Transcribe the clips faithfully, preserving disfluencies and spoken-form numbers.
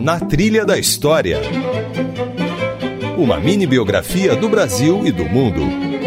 Na Trilha da História. Uma mini biografia do Brasil e do mundo.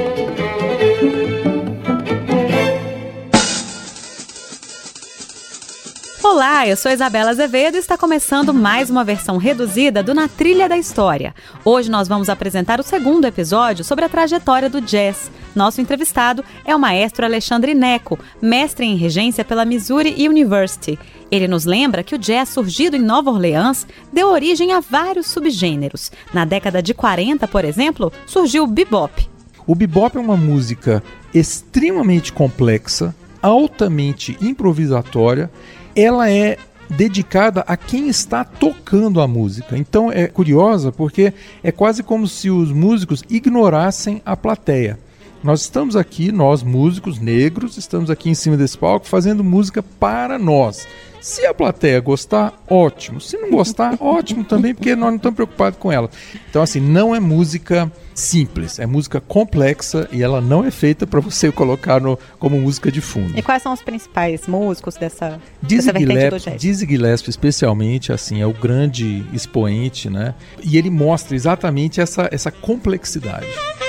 Olá, eu sou Isabela Azevedo e está começando mais uma versão reduzida do Na Trilha da História. Hoje nós vamos apresentar o segundo episódio sobre a trajetória do jazz. Nosso entrevistado é o maestro Alexandre Neco, mestre em regência pela Missouri University. Ele nos lembra que o jazz surgido em Nova Orleans deu origem a vários subgêneros. Na década de quarenta, por exemplo, surgiu o bebop. O bebop é uma música extremamente complexa, altamente improvisatória. Ela é dedicada a quem está tocando a música. Então é curiosa porque é quase como se os músicos ignorassem a plateia. Nós estamos aqui, nós músicos negros, estamos aqui em cima desse palco fazendo música para nós. Se a plateia gostar, ótimo. Se não gostar, ótimo também, porque nós não estamos preocupados com ela. Então, assim, não é música simples, é música complexa e ela não é feita para você colocar no, como música de fundo. E quais são os principais músicos dessa, Dizzy dessa vertente Gillespie, do jazz? Dizzy Gillespie, especialmente, assim, é o grande expoente, né? E ele mostra exatamente essa, essa complexidade.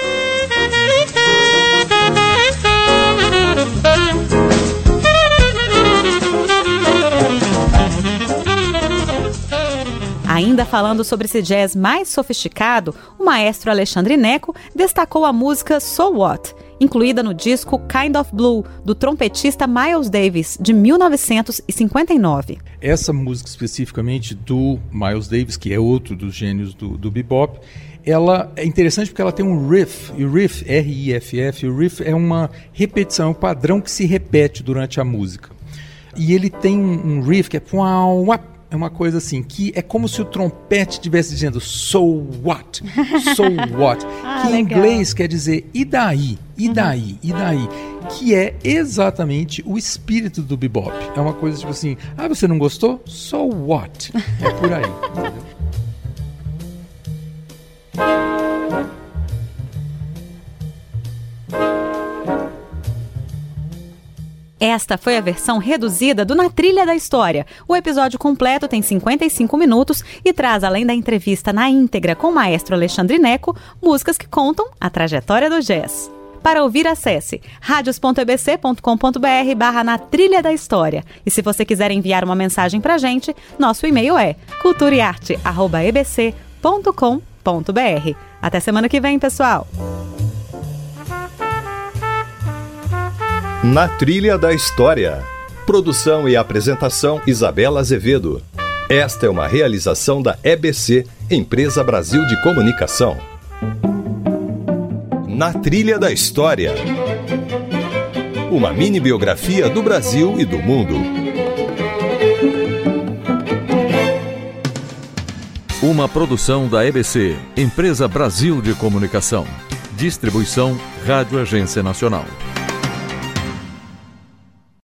Ainda falando sobre esse jazz mais sofisticado, o maestro Alexandre Neco destacou a música So What, incluída no disco Kind of Blue, do trompetista Miles Davis, de mil novecentos e cinquenta e nove. Essa música especificamente do Miles Davis, que é outro dos gênios do, do bebop, ela é interessante porque ela tem um riff, e o riff, R I F F, o riff é uma repetição, é um padrão que se repete durante a música. E ele tem um, um riff que é é uma coisa assim, que é como se o trompete estivesse dizendo so what, so what, ah, que em legal. inglês quer dizer e daí, e daí, uhum. e daí, que é exatamente o espírito do bebop. É uma coisa tipo assim, ah, você não gostou? So what? É por aí, entendeu? Esta foi a versão reduzida do Na Trilha da História. O episódio completo tem cinquenta e cinco minutos e traz, além da entrevista na íntegra com o maestro Alexandre Neco, músicas que contam a trajetória do jazz. Para ouvir, acesse radios ponto e b c ponto com ponto b r barra Na Trilha da História. E se você quiser enviar uma mensagem pra gente, nosso e-mail é cultura e arte arroba e b c ponto com ponto b r. Até semana que vem, pessoal! Na Trilha da História. Produção e apresentação Isabela Azevedo. Esta é uma realização da E B C, Empresa Brasil de Comunicação. Na Trilha da História. Uma mini biografia do Brasil e do mundo. Uma produção da E B C, Empresa Brasil de Comunicação. Distribuição Rádio Agência Nacional.